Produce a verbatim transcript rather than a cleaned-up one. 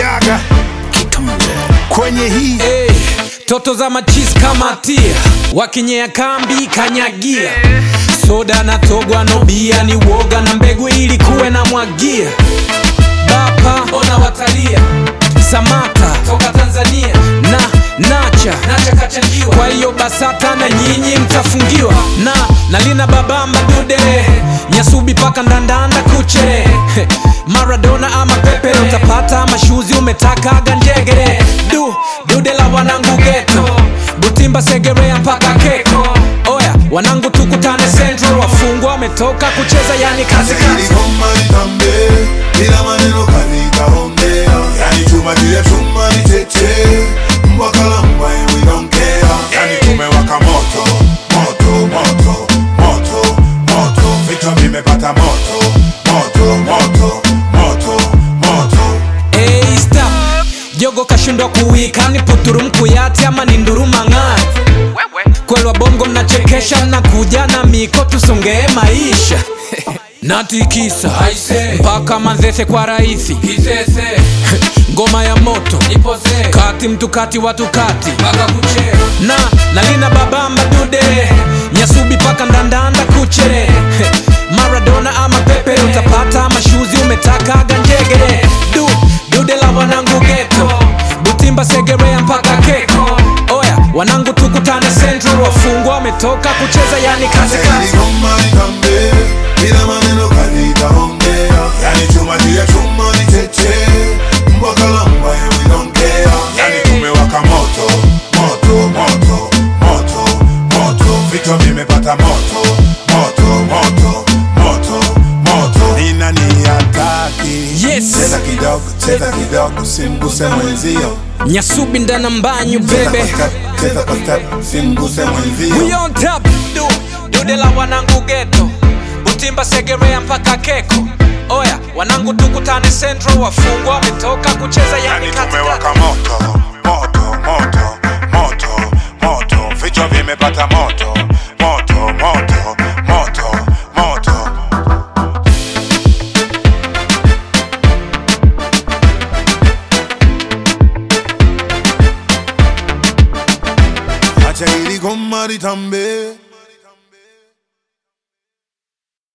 Gaga Kitonde kwenye hii hey, toto za machis kama tia wakinyea kambi kanyagia soda na togwa no bia ni woga na mbegu ili kuwe na mwagia bapa ona watalia Samata toka Tanzania na Nacha Nacha kachangiwa kwa hiyo Basata na nyinyi mtafungiwa na nalina babamba dude Nyasubi paka ndandanda kuche Maradona ama Pepe utapata mashuzi umetaka ganjegere du dude la wanangu geto Butimba Segerea mpaka Keko oya wanangu tukutane Central wafungwa wametoka kucheza yani kazi kazi bila maneno kalita hongea yani chuma jia chuma ni tete mwakala mbae we don't care yani tumewaka moto moto moto moto moto vichwa vimepata moto moto moto moto moto hey stop jogo kashindwa kuwika ni puturu mkuyati ama ni nduru mang'ati kwelwa bongo mnachekesha mnakuja na miko tusongee maisha natikisa mpaka Manzese kwa raisi ngoma ya moto Nipose. Kati mtu kati watu kati na nalina babamba dude Nyasubi paka ndandanda kuche Maradona ama Pepe utapata mashuzi umetaka ganjegere du dude la wanangu geto Butimba Segerea mpaka Keko oya wanangu tukutane Central wafungwa wametoka kucheza yani kazi kazi bila maneno kalita hongea yani chuma jia chuma ni tete mwakala mbae we don't care yani tumewaka moto moto moto moto moto vichwa vimepata moto moto moto moto moto nina ni ataki yes cheza kidogo cheza kidogo simguse mwenzio Nyasubi ndana mbanyu bebe cheza kwa step simguse mwenzio we on top du dude la wanangu geto Butimba Segerea mpaka Keko oya wanangu tukutane Central wafungwa wametoka kucheza yani katika tumewaka moto moto moto moto moto vichwa vimepata moto moto moto moto moto acha ili goma litambe